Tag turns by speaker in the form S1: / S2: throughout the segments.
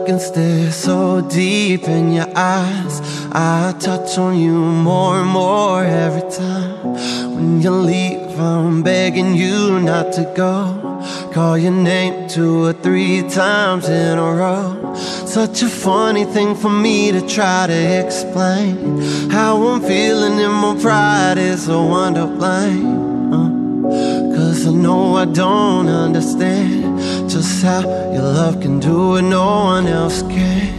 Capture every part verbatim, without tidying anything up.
S1: look and stare so deep in your eyes. I touch on you more and more every time. When you leave, I'm begging you not to go. Call your name two or three times in a row. Such a funny thing for me to try to explain. How I'm feeling in my pride is so underlined. uh, Cause I know I don't understand just how your love can do what no one else can.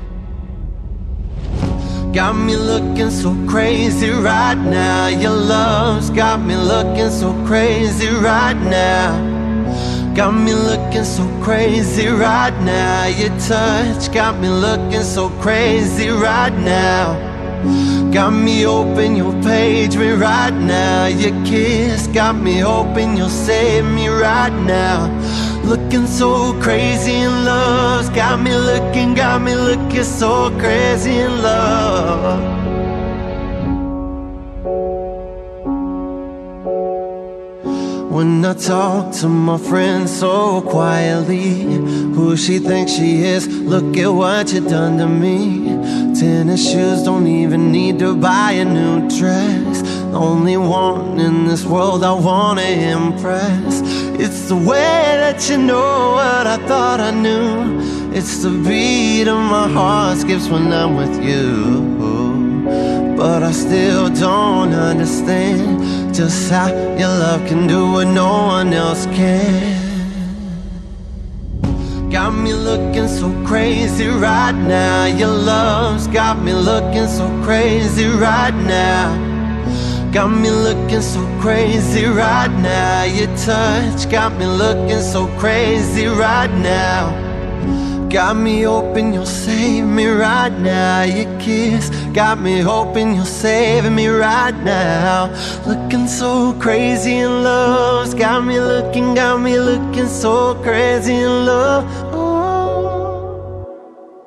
S1: Got me looking so crazy right now. Your love's got me looking so crazy right now. Got me looking so crazy right now. Your touch got me looking so crazy right now. Got me open, you'll page me right now. Your kiss got me hoping you'll save me right now. Looking so crazy in love's got me looking, got me looking so crazy in love. When I talk to my friend so quietly, who she thinks she is, look at what you done to me. Tennis shoes, don't even need to buy a new dress. The only one in this world I wanna impress. It's the way that you know what I thought I knew. It's the beat of my heart skips when I'm with you. But I still don't understand just how your love can do what no one else can. Got me looking so crazy right now. Your love's got me looking so crazy right now. Got me looking so crazy right now. Your touch got me looking so crazy right now. Got me hoping you'll save me right now. Your kiss got me hoping you'll save me right now. Looking so crazy in love, got me looking, got me looking so crazy in love.